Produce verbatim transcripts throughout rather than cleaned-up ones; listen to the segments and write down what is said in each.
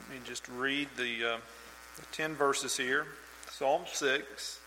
Let me just read the, uh, the ten verses here. Psalm six.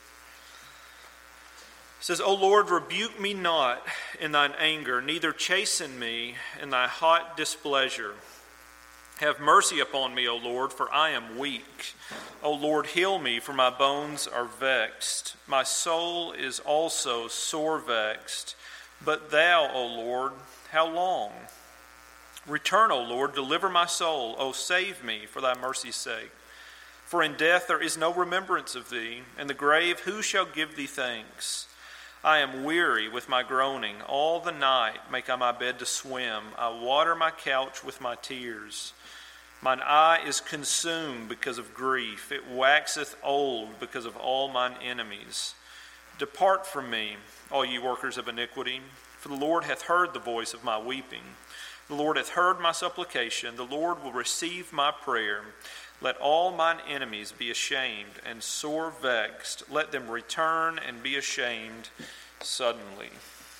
It says, O Lord, rebuke me not in thine anger, neither chasten me in thy hot displeasure. Have mercy upon me, O Lord, for I am weak. O Lord, heal me, for my bones are vexed. My soul is also sore vexed. But thou, O Lord, how long? Return, O Lord, deliver my soul. O save me, for thy mercy's sake. For in death there is no remembrance of thee. In the grave who shall give thee thanks? I am weary with my groaning. All the night make I my bed to swim. I water my couch with my tears. Mine eye is consumed because of grief. It waxeth old because of all mine enemies. Depart from me, all ye workers of iniquity, for the Lord hath heard the voice of my weeping. The Lord hath heard my supplication. The Lord will receive my prayer. Let all mine enemies be ashamed and sore vexed. Let them return and be ashamed suddenly.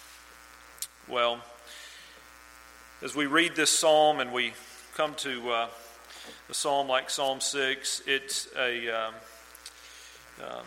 Well, as we read this psalm and we come to uh, a psalm like Psalm six, it's a um, um,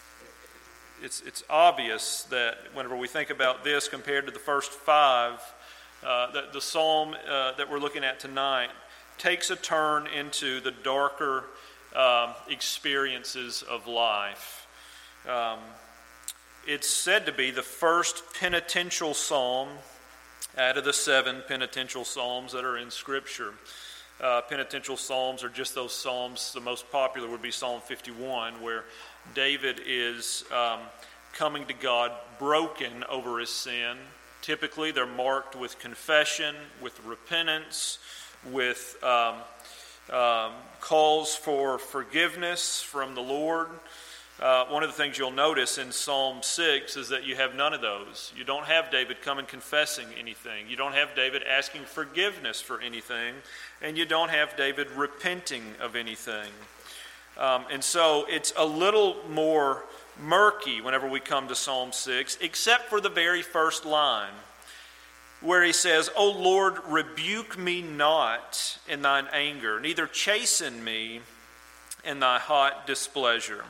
it's it's obvious that whenever we think about this compared to the first five, uh, that the psalm uh, that we're looking at tonight takes a turn into the darker um, experiences of life. Um, it's said to be the first penitential psalm out of the seven penitential psalms that are in Scripture. Uh, penitential psalms are just those psalms. The most popular would be Psalm fifty-one, where David is um, coming to God broken over his sin. Typically, they're marked with confession, with repentance, with um, um, calls for forgiveness from the Lord. Uh, one of the things you'll notice in Psalm six is that you have none of those. You don't have David coming confessing anything. You don't have David asking forgiveness for anything. And you don't have David repenting of anything. Um, and so it's a little more murky whenever we come to Psalm six, except for the very first line, where he says, O Lord, rebuke me not in thine anger, neither chasten me in thy hot displeasure.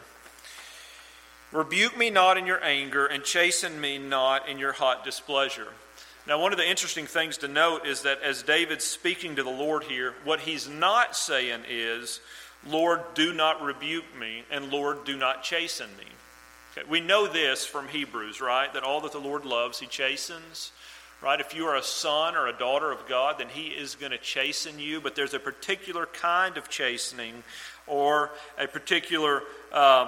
Rebuke me not in your anger, and chasten me not in your hot displeasure. Now, one of the interesting things to note is that as David's speaking to the Lord here, what he's not saying is, Lord, do not rebuke me, and Lord, do not chasten me. Okay, we know this from Hebrews, right? That all that the Lord loves, he chastens. Right? If you are a son or a daughter of God, then he is going to chasten you, but there's a particular kind of chastening or a particular um,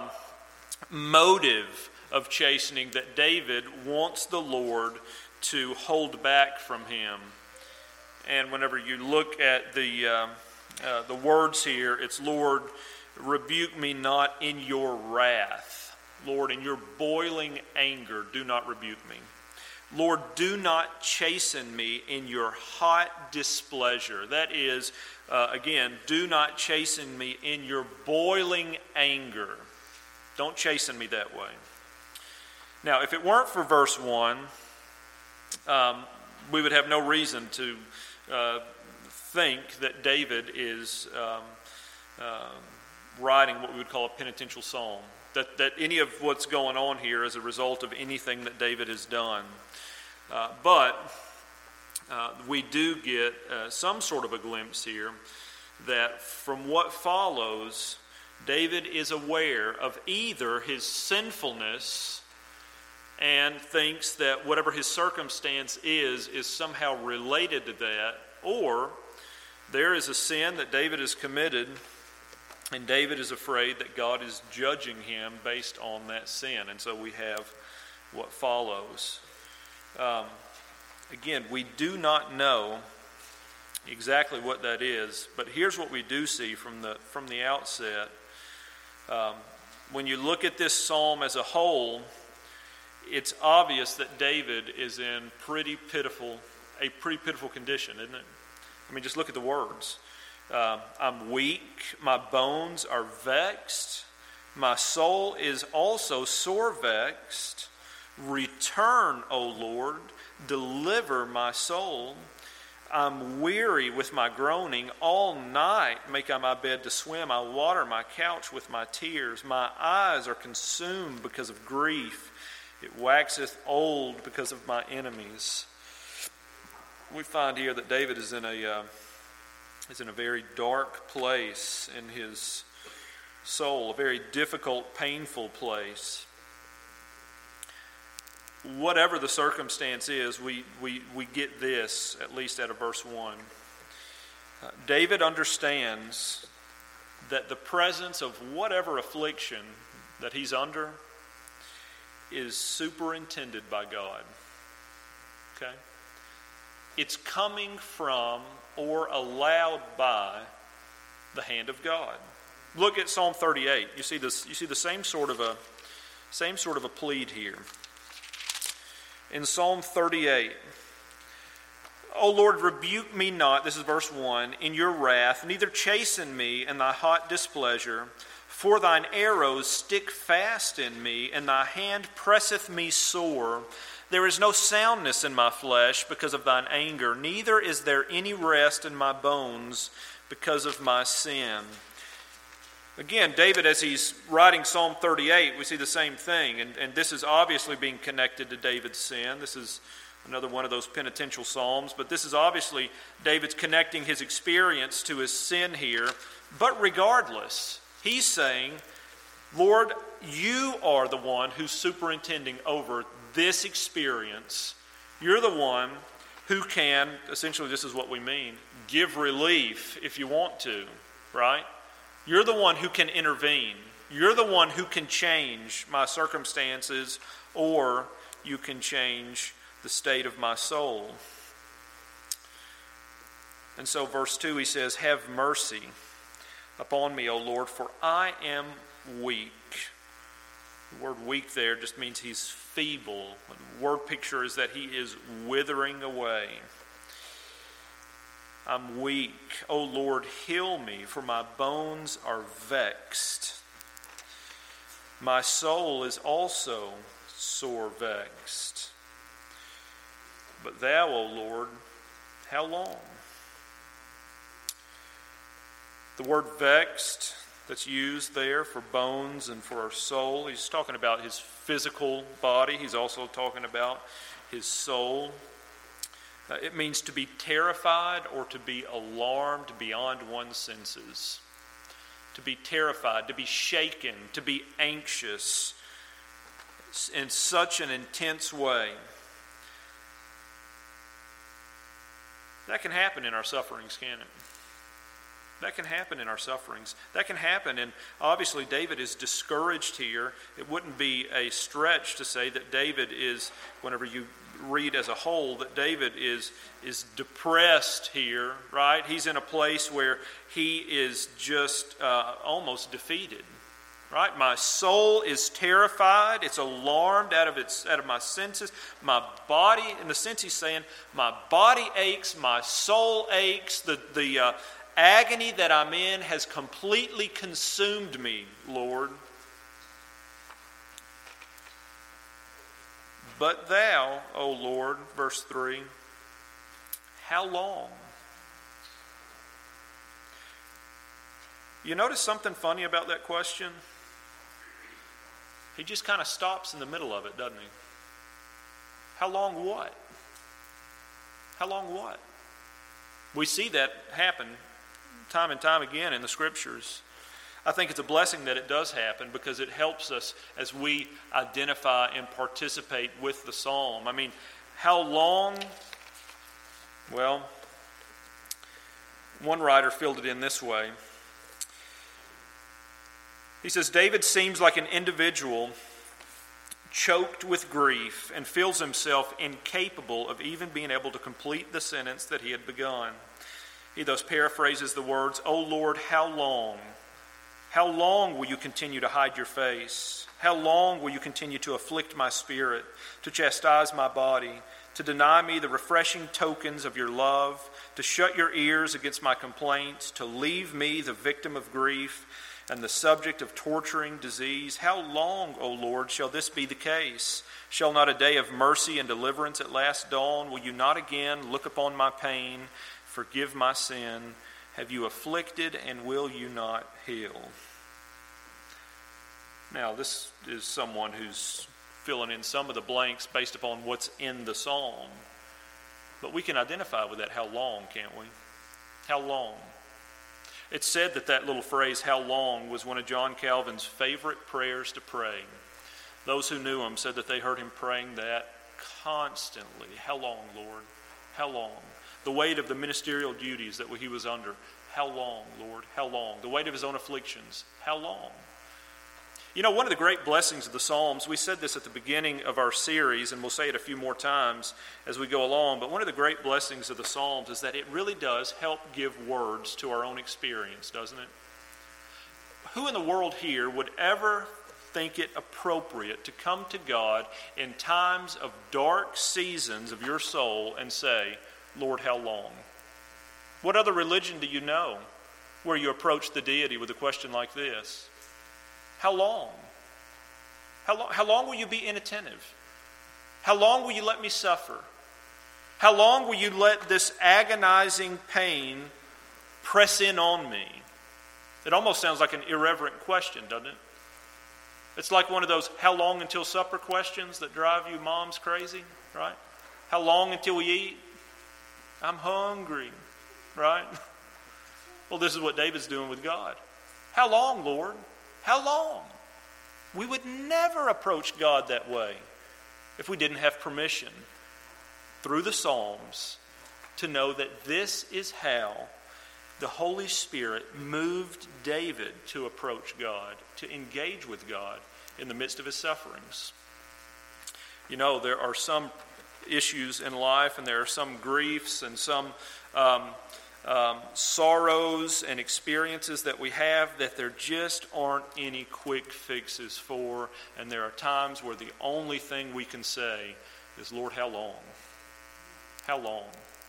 motive of chastening that David wants the Lord to hold back from him. And whenever you look at the um, uh, the words here, it's, Lord, rebuke me not in your wrath. Lord, in your boiling anger, do not rebuke me. Lord, do not chasten me in your hot displeasure. That is, uh, again, do not chasten me in your boiling anger. Don't chasten me that way. Now, if it weren't for verse one, um, we would have no reason to uh, think that David is um, uh, writing what we would call a penitential psalm. That, that any of what's going on here is a result of anything that David has done. Uh, but uh, we do get uh, some sort of a glimpse here that from what follows, David is aware of either his sinfulness and thinks that whatever his circumstance is, is somehow related to that, or there is a sin that David has committed, and David is afraid that God is judging him based on that sin. And so we have what follows. Um, again, we do not know exactly what that is, but here's what we do see from the from the outset. Um, when you look at this psalm as a whole, it's obvious that David is in pretty pitiful, a pretty pitiful condition, isn't it? I mean, just look at the words. Um, I'm weak, my bones are vexed, my soul is also sore vexed. Return, O Lord, deliver my soul. I'm weary with my groaning. All night make I my bed to swim. I water my couch with my tears. My eyes are consumed because of grief. It waxeth old because of my enemies. We find here that David is in a uh, is in a very dark place in his soul, a very difficult, painful place. Whatever the circumstance is, we, we, we get this, at least out of verse one. Uh, David understands that the presence of whatever affliction that he's under is superintended by God. Okay? It's coming from or allowed by the hand of God. Look at Psalm thirty-eight. You see this. You see the same sort of a same sort of a plead here. In Psalm thirty-eight, O Lord, rebuke me not, this is verse one, in your wrath, neither chasten me in thy hot displeasure. For thine arrows stick fast in me, and thy hand presseth me sore. There is no soundness in my flesh because of thine anger, neither is there any rest in my bones because of my sin. Again, David, as he's writing Psalm thirty-eight, we see the same thing. And, and this is obviously being connected to David's sin. This is another one of those penitential psalms. But this is obviously David's connecting his experience to his sin here. But regardless, he's saying, Lord, you are the one who's superintending over this experience. You're the one who can, essentially this is what we mean, give relief if you want to, right? You're the one who can intervene. You're the one who can change my circumstances, or you can change the state of my soul. And so verse two, he says, have mercy upon me, O Lord, for I am weak. The word weak there just means he's feeble. The word picture is that he is withering away. I'm weak. O Lord, heal me, for my bones are vexed. My soul is also sore vexed. But thou, O Lord, how long? The word vexed that's used there for bones and for our soul, he's talking about his physical body. He's also talking about his soul. Uh, it means to be terrified or to be alarmed beyond one's senses. To be terrified, to be shaken, to be anxious in such an intense way. That can happen in our sufferings, can't it? That can happen in our sufferings. That can happen, and obviously David is discouraged here. It wouldn't be a stretch to say that David is, whenever you read as a whole, that David is, is depressed here, right? He's in a place where he is just uh, almost defeated, right? My soul is terrified. It's alarmed out of its out of my senses. My body, in the sense he's saying, my body aches, my soul aches, the, the uh, agony that I'm in has completely consumed me, Lord. But thou, O Lord, verse three, how long? You notice something funny about that question? He just kind of stops in the middle of it, doesn't he? How long what? How long what? We see that happen time and time again in the Scriptures. I think it's a blessing that it does happen because it helps us as we identify and participate with the psalm. I mean, how long? Well, one writer filled it in this way. He says, David seems like an individual choked with grief and feels himself incapable of even being able to complete the sentence that he had begun. He thus paraphrases the words, O Lord, how long? How long will you continue to hide your face? How long will you continue to afflict my spirit, to chastise my body, to deny me the refreshing tokens of your love, to shut your ears against my complaints, to leave me the victim of grief and the subject of torturing disease? How long, O Lord, shall this be the case? Shall not a day of mercy and deliverance at last dawn? Will you not again look upon my pain, forgive my sin? Have you afflicted, and will you not heal? Now, this is someone who's filling in some of the blanks based upon what's in the psalm. But we can identify with that how long, can't we? How long? It's said that that little phrase, how long, was one of John Calvin's favorite prayers to pray. Those who knew him said that they heard him praying that constantly. How long, Lord? How long? The weight of the ministerial duties that he was under. How long, Lord? How long? The weight of his own afflictions. How long? You know, one of the great blessings of the Psalms, we said this at the beginning of our series, and we'll say it a few more times as we go along, but one of the great blessings of the Psalms is that it really does help give words to our own experience, doesn't it? Who in the world here would ever think it appropriate to come to God in times of dark seasons of your soul and say, Lord, how long? What other religion do you know where you approach the deity with a question like this? How long? How long, how long will you be inattentive? How long will you let me suffer? How long will you let this agonizing pain press in on me? It almost sounds like an irreverent question, doesn't it? It's like one of those how long until supper questions that drive you moms crazy, right? How long until we eat? I'm hungry, right? Well, this is what David's doing with God. How long, Lord? How long? We would never approach God that way if we didn't have permission through the Psalms to know that this is how the Holy Spirit moved David to approach God, to engage with God in the midst of his sufferings. You know, there are some issues in life, and there are some griefs and some um, um, sorrows and experiences that we have that there just aren't any quick fixes for, and there are times where the only thing we can say is, Lord, how long? How long?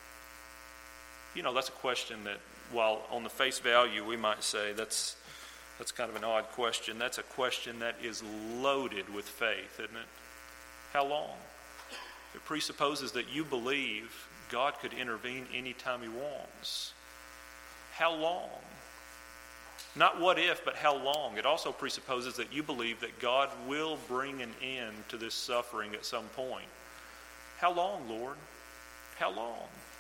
You know, that's a question that, while on the face value we might say that's that's kind of an odd question, that's a question that is loaded with faith, isn't it? How long? It presupposes that you believe God could intervene anytime he wants. How long? Not what if, but how long. It also presupposes that you believe that God will bring an end to this suffering at some point. How long, Lord? How long?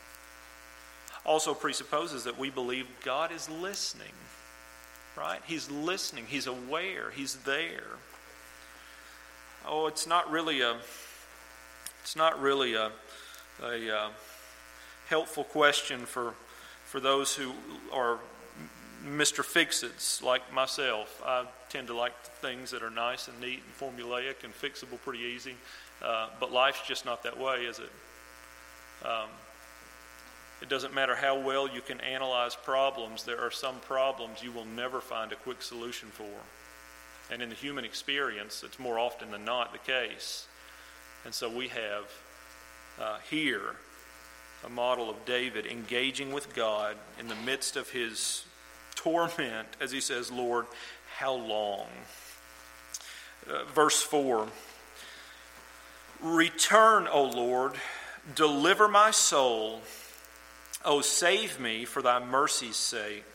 Also presupposes that we believe God is listening, right? He's listening. He's aware. He's there. Oh, it's not really a, it's not really a, a uh, helpful question for, for those who are Mister Fix-Its like myself. I tend to like things that are nice and neat and formulaic and fixable pretty easy. Uh, but life's just not that way, is it? Um, It doesn't matter how well you can analyze problems, there are some problems you will never find a quick solution for. And in the human experience, it's more often than not the case. And so we have uh, here a model of David engaging with God in the midst of his torment as he says, Lord, how long? Uh, verse four, return, O Lord, deliver my soul. Oh, save me for thy mercy's sake.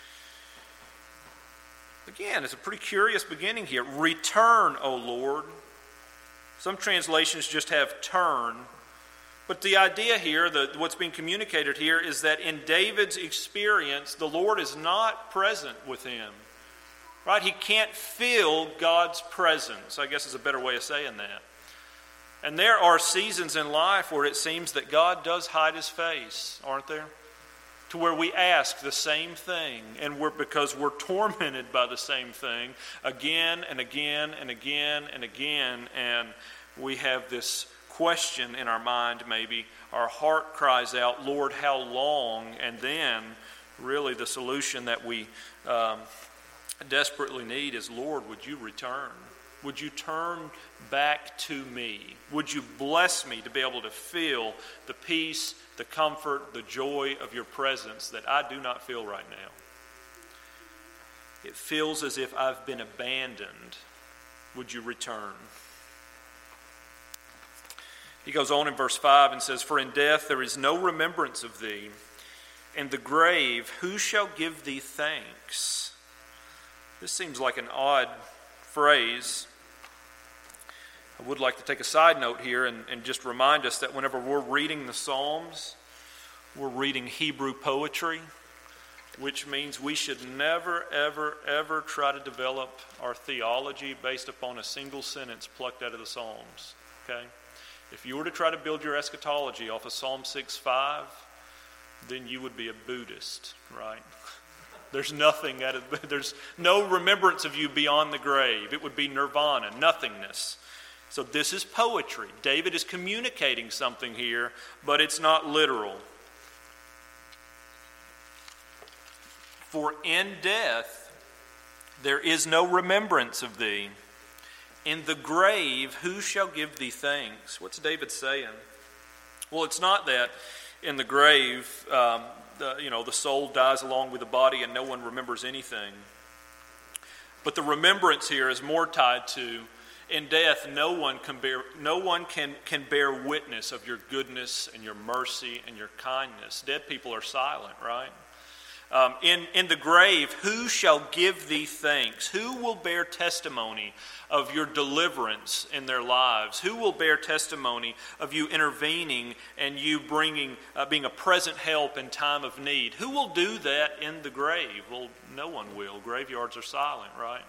Again, it's a pretty curious beginning here. Return, O Lord. Some translations just have turn. But the idea here, the, what's being communicated here, is that in David's experience, the Lord is not present with him. Right? He can't feel God's presence, I guess is a better way of saying that. And there are seasons in life where it seems that God does hide his face, aren't there? To where we ask the same thing, and we're because we're tormented by the same thing again and again and again and again, and we have this question in our mind maybe. Our heart cries out, Lord, how long? And then really the solution that we um, desperately need is, Lord, would you return? Would you turn back to me? Would you bless me to be able to feel the peace, the comfort, the joy of your presence that I do not feel right now. It feels as if I've been abandoned. Would you return? He goes on in verse five and says, "For in death there is no remembrance of thee. In the grave, who shall give thee thanks?" This seems like an odd phrase. I would like to take a side note here and, and just remind us that whenever we're reading the Psalms, we're reading Hebrew poetry, which means we should never, ever, ever try to develop our theology based upon a single sentence plucked out of the Psalms. Okay? If you were to try to build your eschatology off of Psalm six five, then you would be a Buddhist, right? There's nothing out of, there's no remembrance of you beyond the grave. It would be nirvana, nothingness. So this is poetry. David is communicating something here, but it's not literal. For in death there is no remembrance of thee. In the grave, who shall give thee thanks? What's David saying? Well, it's not that in the grave, um, the, you know, the soul dies along with the body and no one remembers anything. But the remembrance here is more tied to, in death, no one can bear, no one can, can bear witness of your goodness and your mercy and your kindness. Dead people are silent, right? Um, in, in the grave, who shall give thee thanks? Who will bear testimony of your deliverance in their lives? Who will bear testimony of you intervening and you bringing, uh, being a present help in time of need? Who will do that in the grave? Well, no one will. Graveyards are silent, right?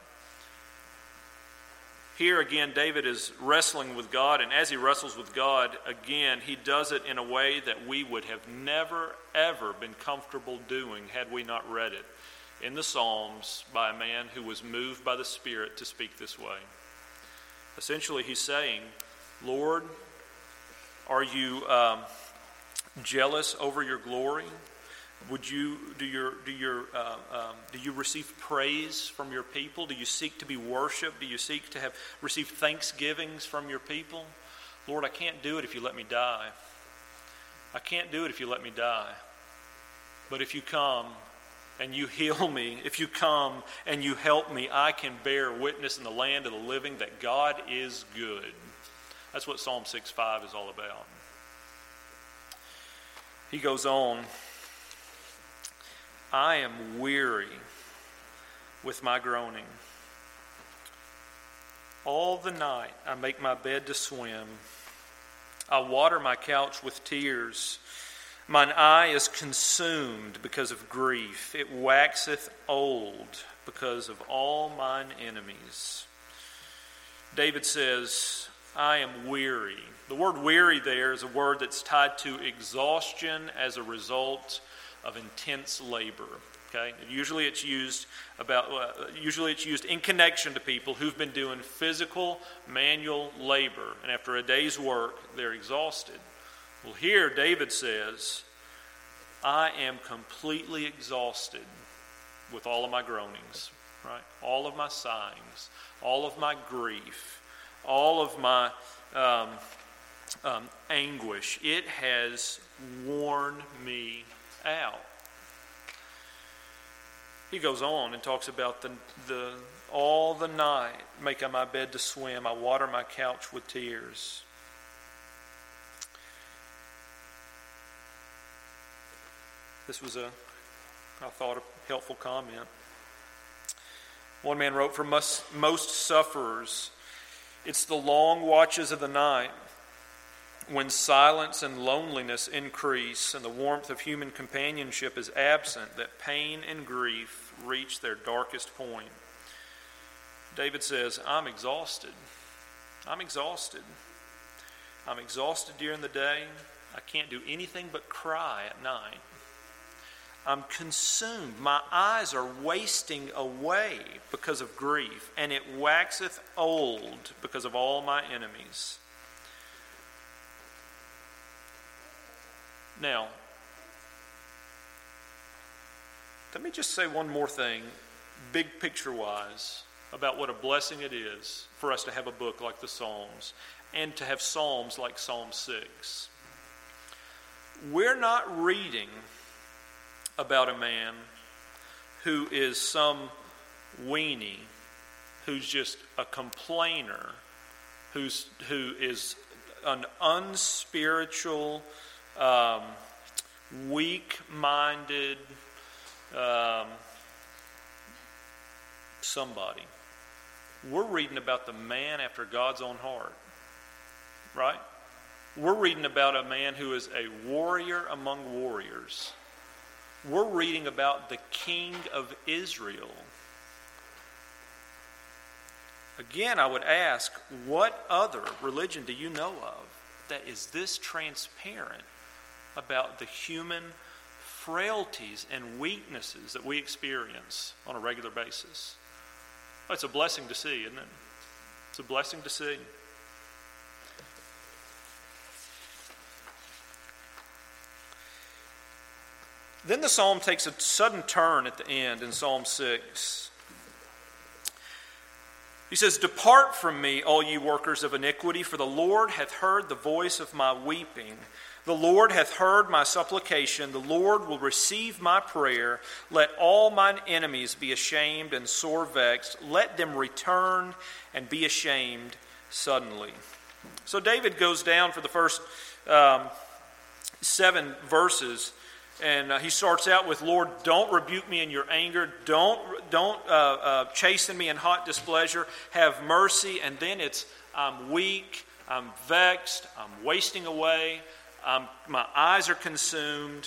Here again, David is wrestling with God, and as he wrestles with God, again, he does it in a way that we would have never, ever been comfortable doing had we not read it in the Psalms by a man who was moved by the Spirit to speak this way. Essentially, he's saying, Lord, are you um, jealous over your glory? Would you do your do your uh, um, do you receive praise from your people? Do you seek to be worshipped? Do you seek to have receive thanksgivings from your people? Lord, I can't do it if you let me die. I can't do it if you let me die. But if you come and you heal me, if you come and you help me, I can bear witness in the land of the living that God is good. That's what Psalm six five is all about. He goes on, I am weary with my groaning. All the night I make my bed to swim. I water my couch with tears. Mine eye is consumed because of grief. It waxeth old because of all mine enemies. David says, I am weary. The word weary there is a word that's tied to exhaustion as a result of intense labor. Okay, usually it's used about. Uh, usually it's used in connection to people who've been doing physical, manual labor, and after a day's work, they're exhausted. Well, here David says, "I am completely exhausted with all of my groanings, right? All of my sighings, all of my grief, all of my um, um, anguish. It has worn me out." He goes on and talks about the the all the night make I my bed to swim, I water my couch with tears. This was a, I thought, a helpful comment. One man wrote, for most, most sufferers, it's the long watches of the night, when silence and loneliness increase and the warmth of human companionship is absent, that pain and grief reach their darkest point. David says, I'm exhausted. I'm exhausted. I'm exhausted during the day. I can't do anything but cry at night. I'm consumed. My eyes are wasting away because of grief, and it waxeth old because of all my enemies. Now, let me just say one more thing, big picture-wise, about what a blessing it is for us to have a book like the Psalms and to have Psalms like Psalm six. we're not reading about a man who is some weenie, who's just a complainer, who's who is an unspiritual, um, weak-minded um, somebody. We're reading about the man after God's own heart, right? We're reading about a man who is a warrior among warriors. We're reading about the King of Israel. Again, I would ask, what other religion do you know of that is this transparent about the human frailties and weaknesses that we experience on a regular basis? Well, it's a blessing to see, isn't it? It's a blessing to see. Then the psalm takes a sudden turn at the end in Psalm six. He says, "Depart from me, all you workers of iniquity, for the Lord hath heard the voice of my weeping. The Lord hath heard my supplication. The Lord will receive my prayer. Let all mine enemies be ashamed and sore vexed. Let them return and be ashamed suddenly." So David goes down for the first um, seven verses. And uh, he starts out with, "Lord, don't rebuke me in your anger. Don't, don't uh, uh, chasten me in hot displeasure. Have mercy." And then it's, "I'm weak, I'm vexed, I'm wasting away, um, my eyes are consumed."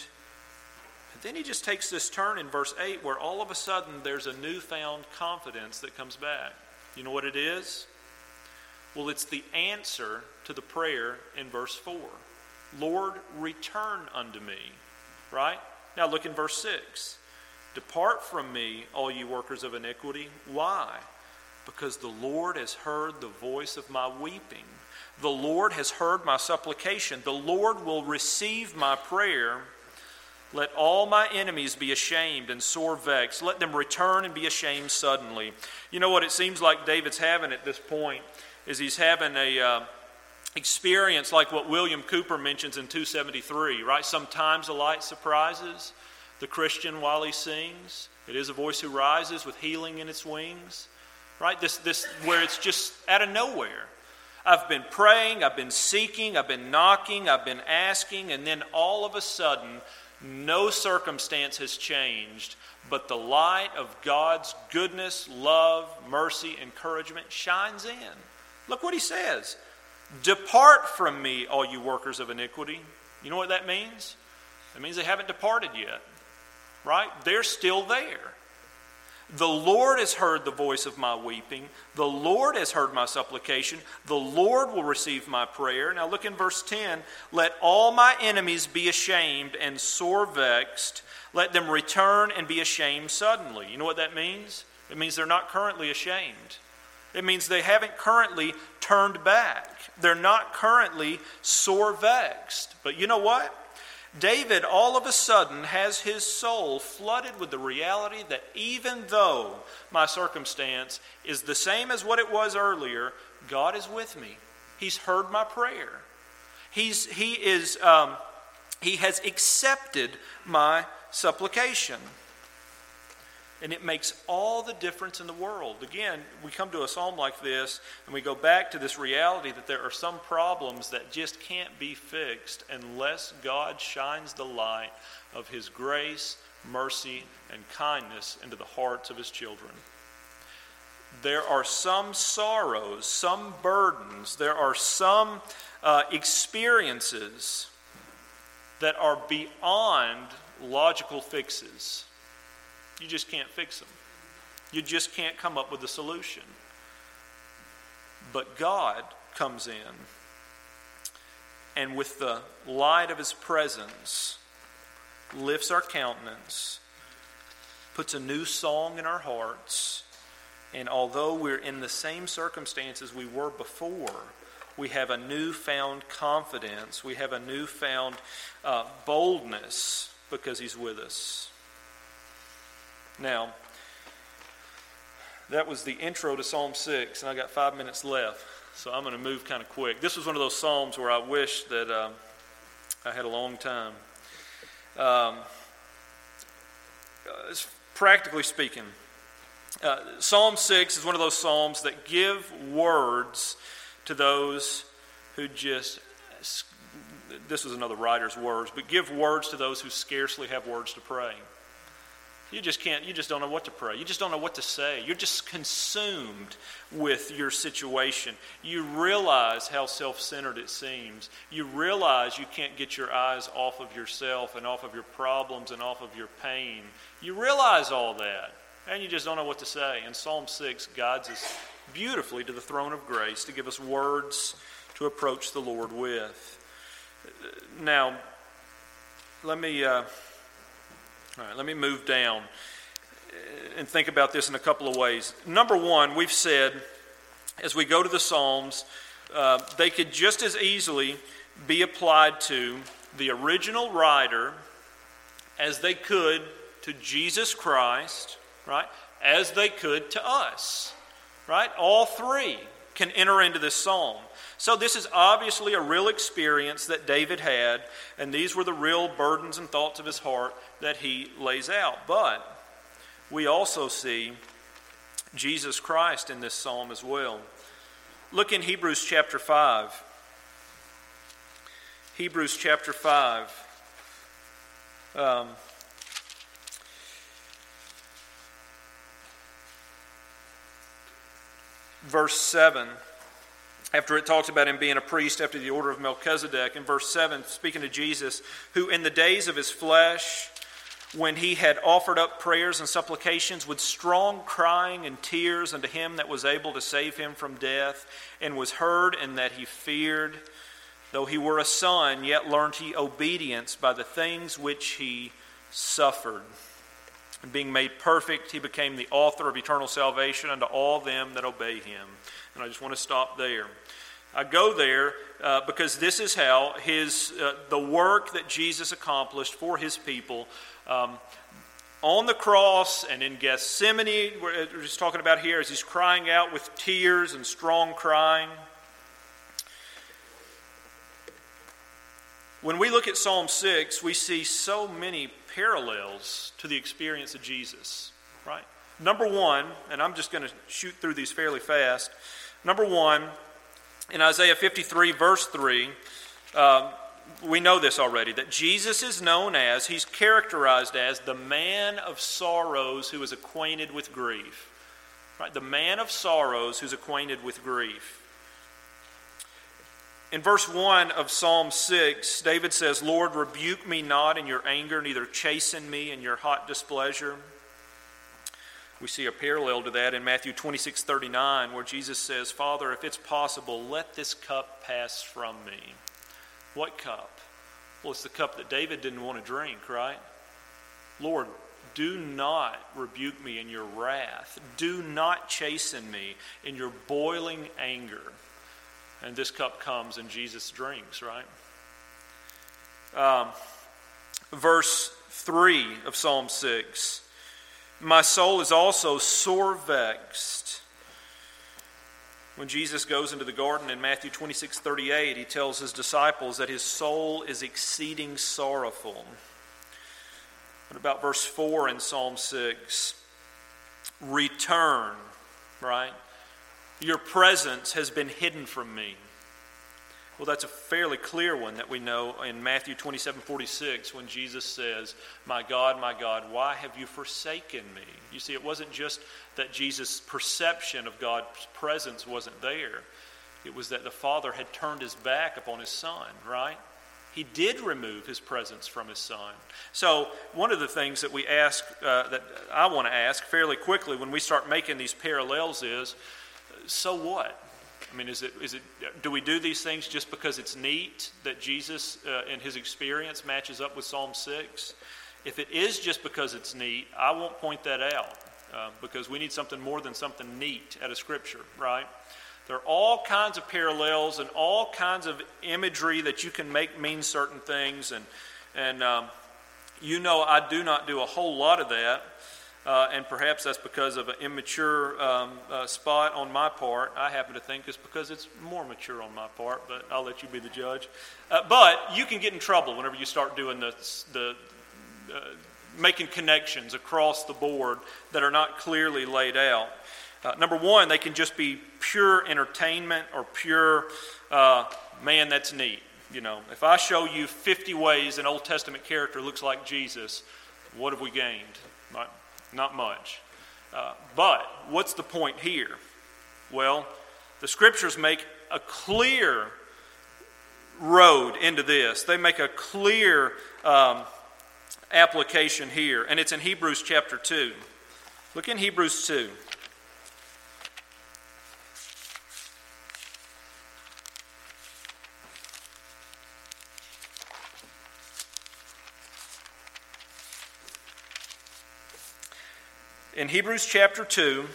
And then he just takes this turn in verse eight where all of a sudden there's a newfound confidence that comes back. You know what it is? Well, it's the answer to the prayer in verse four. "Lord, return unto me." Right? Now look in verse six. "Depart from me, all you workers of iniquity." Why? Because the Lord has heard the voice of my weeping. The Lord has heard my supplication. The Lord will receive my prayer. Let all my enemies be ashamed and sore vexed. Let them return and be ashamed suddenly. You know what it seems like David's having at this point is he's having a uh, experience like what William Cooper mentions in two seventy-three, right? "Sometimes a light surprises the Christian while he sings. It is a voice who rises with healing in its wings." Right? This, this, where it's just out of nowhere. I've been praying, I've been seeking, I've been knocking, I've been asking, and then all of a sudden, no circumstance has changed, but the light of God's goodness, love, mercy, encouragement shines in. Look what he says. "Depart from me, all you workers of iniquity." You know what that means? It means they haven't departed yet, right? They're still there. "The Lord has heard the voice of my weeping. The Lord has heard my supplication. The Lord will receive my prayer." Now look in verse ten. "Let all my enemies be ashamed and sore vexed. Let them return and be ashamed suddenly." You know what that means? It means they're not currently ashamed. It means they haven't currently turned back. They're not currently sore vexed. But you know what? David all of a sudden has his soul flooded with the reality that even though my circumstance is the same as what it was earlier, God is with me. He's heard my prayer. He's, he, is, um, he has accepted my supplication. And it makes all the difference in the world. Again, we come to a psalm like this and we go back to this reality that there are some problems that just can't be fixed unless God shines the light of His grace, mercy, and kindness into the hearts of His children. There are some sorrows, some burdens, there are some uh, experiences that are beyond logical fixes. You just can't fix them. You just can't come up with a solution. But God comes in and with the light of His presence lifts our countenance, puts a new song in our hearts, and although we're in the same circumstances we were before, we have a newfound confidence, we have a newfound uh, boldness because He's with us. Now, that was the intro to Psalm six, and I got five minutes left, so I'm going to move kind of quick. This was one of those psalms where I wish that uh, I had a long time. Um, uh, practically speaking, uh, Psalm six is one of those psalms that give words to those who just, this is another writer's words, but give words to those who scarcely have words to pray. You just can't, you just don't know what to pray. You just don't know what to say. You're just consumed with your situation. You realize how self-centered it seems. You realize you can't get your eyes off of yourself and off of your problems and off of your pain. You realize all that, and you just don't know what to say. And Psalm six guides us beautifully to the throne of grace to give us words to approach the Lord with. Now, let me... Uh, All right, let me move down and think about this in a couple of ways. Number one, we've said, as we go to the Psalms, uh, they could just as easily be applied to the original writer as they could to Jesus Christ, right? As they could to us, right? All three can enter into this psalm. So this is obviously a real experience that David had, and these were the real burdens and thoughts of his heart that he lays out. But we also see Jesus Christ in this psalm as well. Look in Hebrews chapter five. Hebrews chapter five. Um, verse seven. After it talks about him being a priest after the order of Melchizedek, in verse seven, speaking to Jesus, who in the days of his flesh, when he had offered up prayers and supplications with strong crying and tears unto him that was able to save him from death, and was heard in that he feared, though he were a son, yet learned he obedience by the things which he suffered. And being made perfect, he became the author of eternal salvation unto all them that obey him. And I just want to stop there. I go there uh, because this is how his uh, the work that Jesus accomplished for his people um, on the cross and in Gethsemane, we're just talking about here as he's crying out with tears and strong crying. When we look at Psalm six, we see so many parallels to the experience of Jesus, right? Number one, and I'm just going to shoot through these fairly fast. Number one, in Isaiah fifty-three, verse three, uh, we know this already, that Jesus is known as, he's characterized as the man of sorrows who is acquainted with grief. Right? The man of sorrows who's acquainted with grief. In verse one of Psalm six, David says, Lord, rebuke me not in your anger, neither chasten me in your hot displeasure. We see a parallel to that in Matthew twenty-six thirty-nine, where Jesus says, Father, if it's possible, let this cup pass from me. What cup? Well, it's the cup that David didn't want to drink, right? Lord, do not rebuke me in your wrath. Do not chasten me in your boiling anger. And this cup comes and Jesus drinks, right? Um, verse three of Psalm six. My soul is also sore vexed. When Jesus goes into the garden in Matthew twenty-six thirty-eight, he tells his disciples that his soul is exceeding sorrowful. What about verse four in Psalm six? Return, right? Your presence has been hidden from me. Well, that's a fairly clear one that we know in Matthew twenty-seven forty-six when Jesus says, My God, my God, why have you forsaken me? You see, it wasn't just that Jesus' perception of God's presence wasn't there. It was that the Father had turned his back upon his Son, right? He did remove his presence from his Son. So one of the things that we ask, uh, that I want to ask fairly quickly when we start making these parallels is, so what? I mean, is it, is it, do we do these things just because it's neat that Jesus, uh, in his experience, matches up with Psalm six? If it is just because it's neat, I won't point that out uh, because we need something more than something neat out of Scripture, right? There are all kinds of parallels and all kinds of imagery that you can make mean certain things. And, and um, you know I do not do a whole lot of that. Uh, and perhaps that's because of an immature um, uh, spot on my part. I happen to think it's because it's more mature on my part, but I'll let you be the judge. Uh, but you can get in trouble whenever you start doing the, the uh, making connections across the board that are not clearly laid out. Uh, number one, they can just be pure entertainment or pure, uh, man, that's neat. You know, if I show you fifty ways an Old Testament character looks like Jesus, what have we gained? Not, not much. Uh, but what's the point here? Well, the Scriptures make a clear road into this. They make a clear um, application here, and it's in Hebrews chapter two. Look in Hebrews two. In Hebrews chapter two,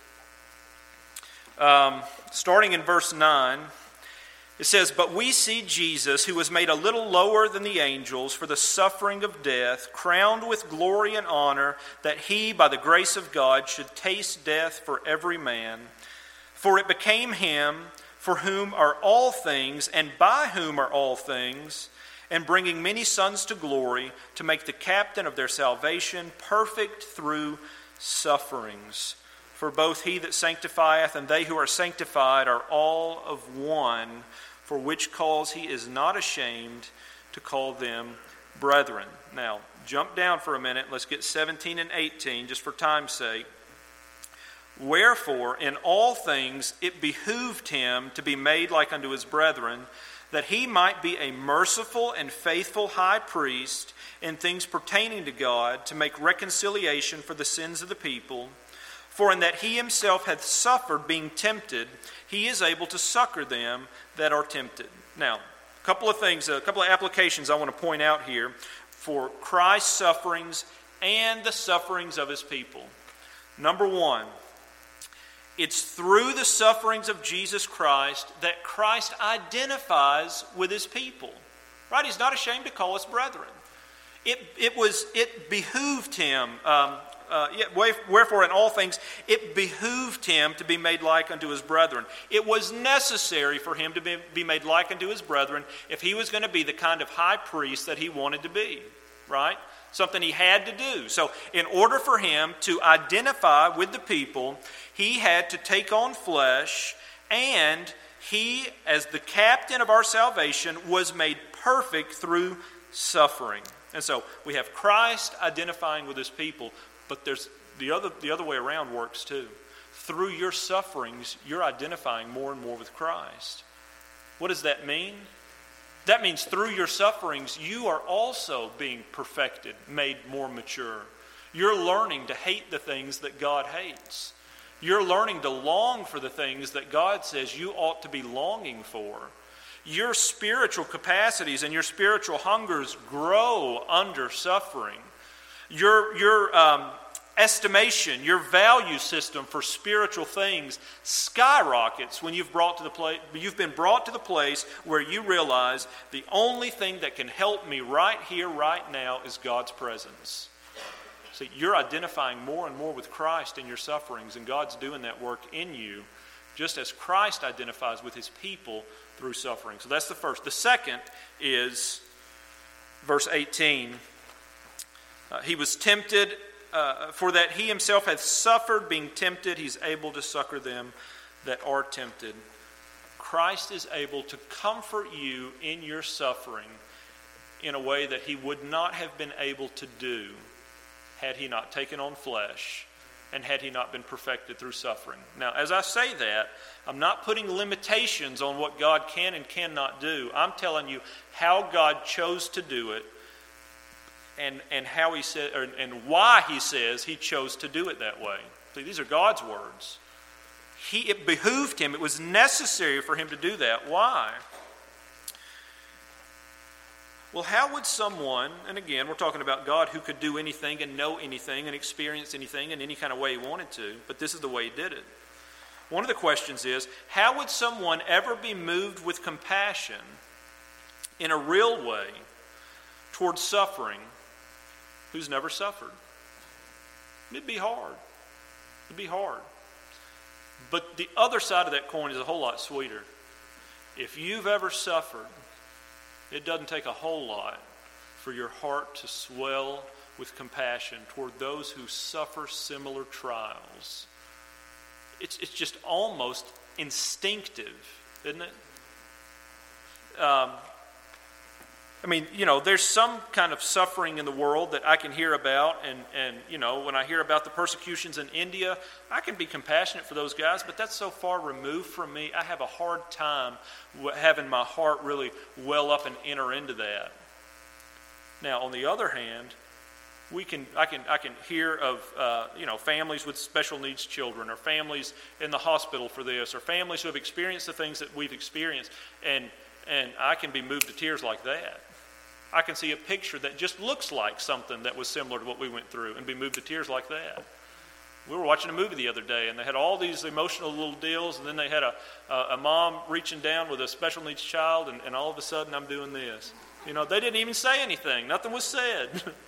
um, starting in verse nine, it says, "But we see Jesus, who was made a little lower than the angels for the suffering of death, crowned with glory and honor, that he, by the grace of God, should taste death for every man. For it became him, for whom are all things, and by whom are all things, and bringing many sons to glory, to make the captain of their salvation perfect through sufferings. For both he that sanctifieth and they who are sanctified are all of one, for which cause he is not ashamed to call them brethren." Now, jump down for a minute. Let's get seventeen and eighteen, just for time's sake. "Wherefore, in all things it behooved him to be made like unto his brethren, that he might be a merciful and faithful high priest in things pertaining to God, to make reconciliation for the sins of the people. For in that he himself hath suffered being tempted, he is able to succor them that are tempted." Now, a couple of things, a couple of applications I want to point out here for Christ's sufferings and the sufferings of his people. Number one, it's through the sufferings of Jesus Christ that Christ identifies with his people. Right? He's not ashamed to call us brethren. It it was it behooved him. Um, uh, wherefore, in all things, it behooved him to be made like unto his brethren. It was necessary for him to be, be made like unto his brethren if he was going to be the kind of high priest that he wanted to be. Right? Something he had to do. So, in order for him to identify with the people, he had to take on flesh, and he, as the captain of our salvation, was made perfect through suffering. And so we have Christ identifying with his people, but there's the other the other way around works too. Through your sufferings, you're identifying more and more with Christ. What does that mean? That means through your sufferings, you are also being perfected, made more mature. You're learning to hate the things that God hates. You're learning to long for the things that God says you ought to be longing for. Your spiritual capacities and your spiritual hungers grow under suffering. Your, your um, estimation, your value system for spiritual things skyrockets when you've brought to the place, you've been brought to the place where you realize the only thing that can help me right here, right now, is God's presence. See, you're identifying more and more with Christ in your sufferings, and God's doing that work in you, just as Christ identifies with his people through suffering. So that's the first. The second is verse eighteen. Uh, he was tempted, uh, for that he himself hath suffered being tempted, he's able to succor them that are tempted. Christ is able to comfort you in your suffering in a way that he would not have been able to do had he not taken on flesh and had he not been perfected through suffering. Now, as I say that, I'm not putting limitations on what God can and cannot do. I'm telling you how God chose to do it, and, and how he said, or, and why he says he chose to do it that way. See, these are God's words. He, it behooved him. It was necessary for him to do that. Why? Well, how would someone, and again, we're talking about God who could do anything and know anything and experience anything in any kind of way he wanted to, but this is the way he did it. One of the questions is, how would someone ever be moved with compassion in a real way towards suffering who's never suffered? It'd be hard. It'd be hard. But the other side of that coin is a whole lot sweeter. If you've ever suffered, it doesn't take a whole lot for your heart to swell with compassion toward those who suffer similar trials. It's, it's just almost instinctive, isn't it? Um, I mean, you know, there's some kind of suffering in the world that I can hear about, and, and, you know, when I hear about the persecutions in India, I can be compassionate for those guys, but that's so far removed from me, I have a hard time having my heart really well up and enter into that. Now, on the other hand, we can, I can, I can hear of, uh, you know, families with special needs children, or families in the hospital for this, or families who have experienced the things that we've experienced, and and I can be moved to tears like that. I can see a picture that just looks like something that was similar to what we went through and be moved to tears like that. We were watching a movie the other day, and they had all these emotional little deals, and then they had a, a, a mom reaching down with a special needs child, and, and all of a sudden I'm doing this. You know, they didn't even say anything. Nothing was said.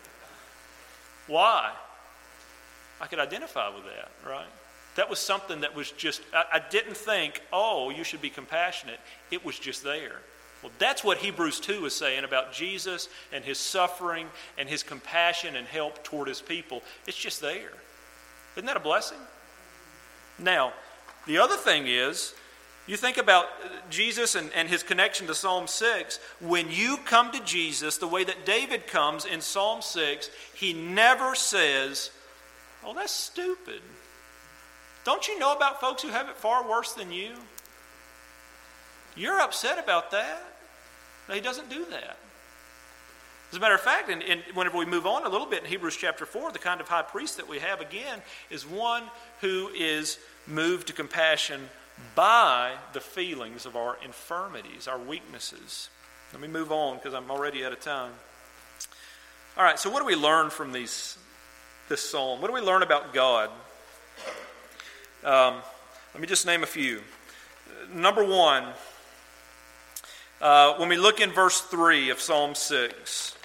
Why? I could identify with that, right? That was something that was just, I, I didn't think, oh, you should be compassionate. It was just there. Well, that's what Hebrews two is saying about Jesus and his suffering and his compassion and help toward his people. It's just there. Isn't that a blessing? Now, the other thing is, you think about Jesus and, and his connection to Psalm six. When you come to Jesus the way that David comes in Psalm six, he never says, oh, that's stupid. Don't you know about folks who have it far worse than you? You're upset about that. No, he doesn't do that. As a matter of fact, and, and whenever we move on a little bit in Hebrews chapter four, the kind of high priest that we have again is one who is moved to compassion by the feelings of our infirmities, our weaknesses. Let me move on because I'm already out of time. All right, so what do we learn from these, this psalm? What do we learn about God? Um, let me just name a few. Number one, uh, when we look in verse three of Psalm six,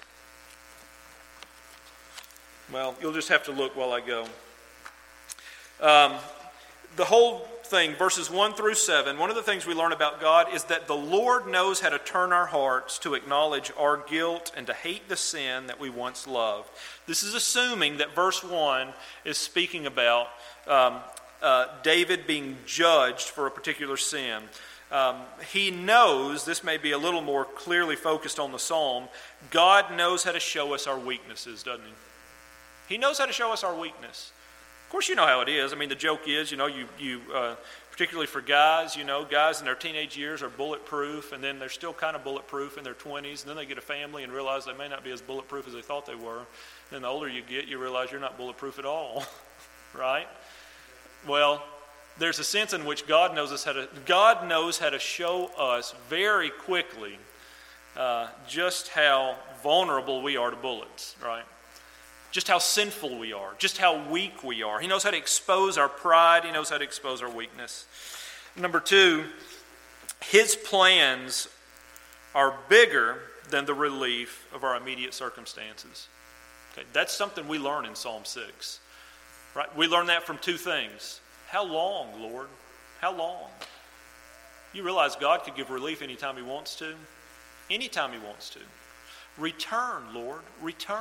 well, you'll just have to look while I go. Um, the whole thing, verses one through seven, one of the things we learn about God is that the Lord knows how to turn our hearts to acknowledge our guilt and to hate the sin that we once loved. This is assuming that verse one is speaking about um, uh, David being judged for a particular sin. Um, he knows, this may be a little more clearly focused on the psalm, God knows how to show us our weaknesses, doesn't he? He knows how to show us our weakness. Of course, you know how it is. I mean, the joke is, you know, you, you uh, particularly for guys, you know, guys in their teenage years are bulletproof, and then they're still kind of bulletproof in their twenties, and then they get a family and realize they may not be as bulletproof as they thought they were. Then the older you get, you realize you're not bulletproof at all, right? Well, there's a sense in which God knows us how to, God knows how to show us very quickly uh, just how vulnerable we are to bullets, right? Just how sinful we are, just how weak we are. He knows how to expose our pride. He knows how to expose our weakness. Number two, his plans are bigger than the relief of our immediate circumstances. Okay, that's something we learn in Psalm six. Right? We learn that from two things. How long, Lord? How long? You realize God could give relief anytime he wants to? Anytime he wants to. Return, Lord, return.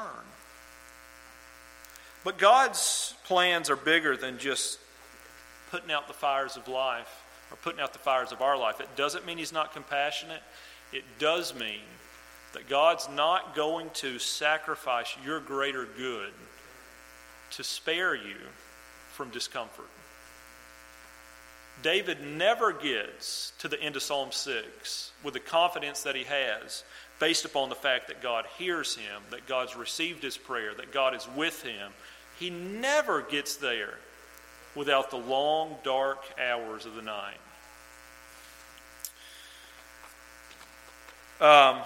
But God's plans are bigger than just putting out the fires of life or putting out the fires of our life. It doesn't mean he's not compassionate. It does mean that God's not going to sacrifice your greater good to spare you from discomfort. David never gets to the end of Psalm six with the confidence that he has based upon the fact that God hears him, that God's received his prayer, that God is with him. He never gets there without the long, dark hours of the night. Um,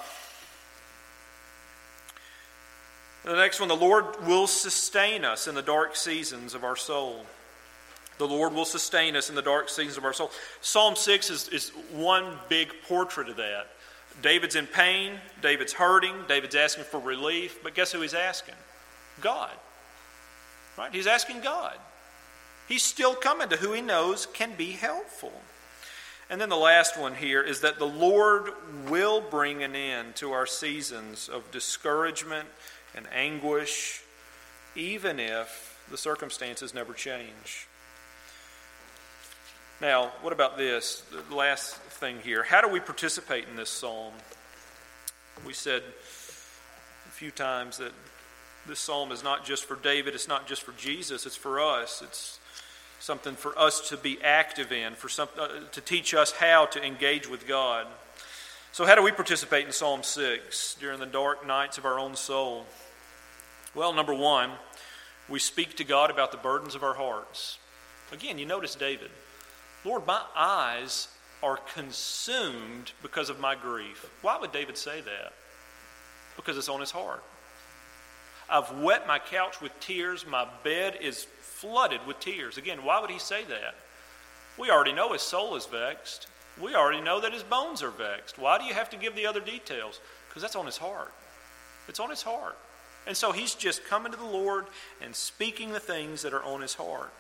the next one, the Lord will sustain us in the dark seasons of our soul. The Lord will sustain us in the dark seasons of our soul. Psalm six is, is one big portrait of that. David's in pain. David's hurting. David's asking for relief. But guess who he's asking? God. Right? He's asking God. He's still coming to who he knows can be helpful. And then the last one here is that the Lord will bring an end to our seasons of discouragement and anguish, even if the circumstances never change. Now, what about this? The last thing here. How do we participate in this psalm? We said a few times that this psalm is not just for David, it's not just for Jesus, it's for us. It's something for us to be active in, for some, uh, to teach us how to engage with God. So how do we participate in Psalm six during the dark nights of our own soul? Well, number one, we speak to God about the burdens of our hearts. Again, you notice David. Lord, my eyes are consumed because of my grief. Why would David say that? Because it's on his heart. I've wet my couch with tears. My bed is flooded with tears. Again, why would he say that? We already know his soul is vexed. We already know that his bones are vexed. Why do you have to give the other details? Because that's on his heart. It's on his heart. And so he's just coming to the Lord and speaking the things that are on his heart.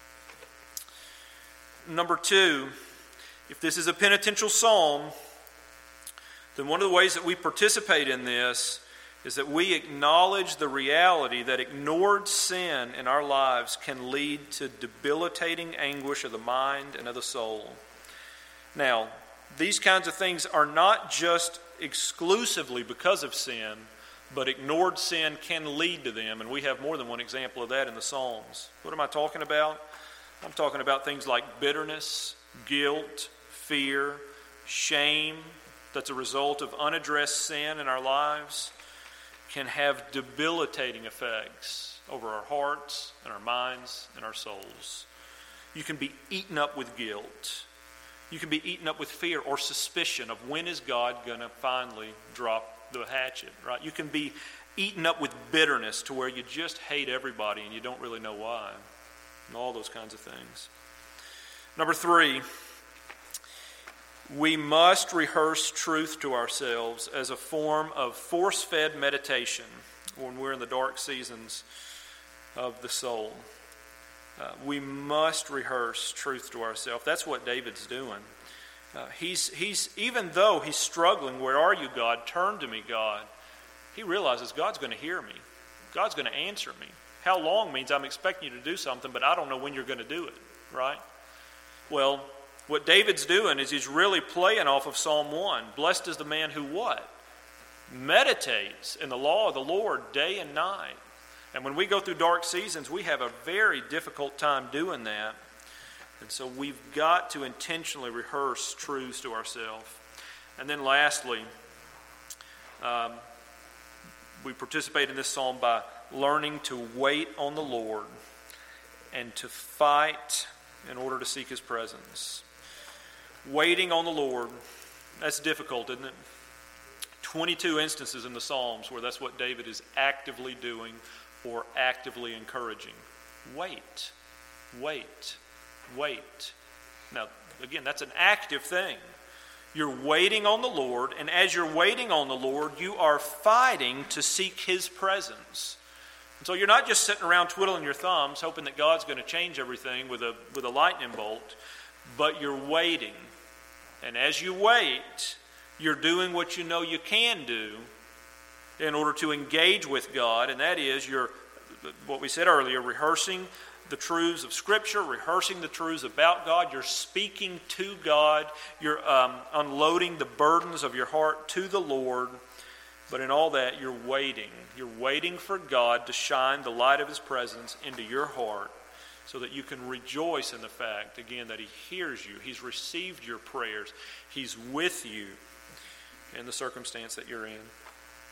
Number two, if this is a penitential psalm, then one of the ways that we participate in this is that we acknowledge the reality that ignored sin in our lives can lead to debilitating anguish of the mind and of the soul. Now, these kinds of things are not just exclusively because of sin, but ignored sin can lead to them, and we have more than one example of that in the Psalms. What am I talking about? I'm talking about things like bitterness, guilt, fear, shame that's a result of unaddressed sin in our lives can have debilitating effects over our hearts and our minds and our souls. You can be eaten up with guilt. You can be eaten up with fear or suspicion of when is God going to finally drop the hatchet, right? You can be eaten up with bitterness to where you just hate everybody and you don't really know why. And all those kinds of things. Number three, we must rehearse truth to ourselves as a form of force-fed meditation when we're in the dark seasons of the soul. Uh, we must rehearse truth to ourselves. That's what David's doing. Uh, he's, he's, even though he's struggling, where are you, God? Turn to me, God. He realizes God's going to hear me. God's going to answer me. How long means I'm expecting you to do something, but I don't know when you're going to do it, right? Well, what David's doing is he's really playing off of Psalm one. Blessed is the man who what? Meditates in the law of the Lord day and night. And when we go through dark seasons, we have a very difficult time doing that. And so we've got to intentionally rehearse truths to ourselves. And then lastly, um, we participate in this psalm by learning to wait on the Lord and to fight in order to seek his presence. Waiting on the Lord, that's difficult, isn't it? twenty-two instances in the Psalms where that's what David is actively doing or actively encouraging. Wait, wait, wait. Now, again, that's an active thing. You're waiting on the Lord, and as you're waiting on the Lord, you are fighting to seek his presence. And so you're not just sitting around twiddling your thumbs, hoping that God's going to change everything with a, with a lightning bolt, but you're waiting. And as you wait, you're doing what you know you can do in order to engage with God, and that is you're, what we said earlier, rehearsing the truths of Scripture, rehearsing the truths about God. You're speaking to God. You're um, unloading the burdens of your heart to the Lord. But in all that, you're waiting. You're waiting for God to shine the light of his presence into your heart so that you can rejoice in the fact, again, that he hears you. He's received your prayers. He's with you in the circumstance that you're in.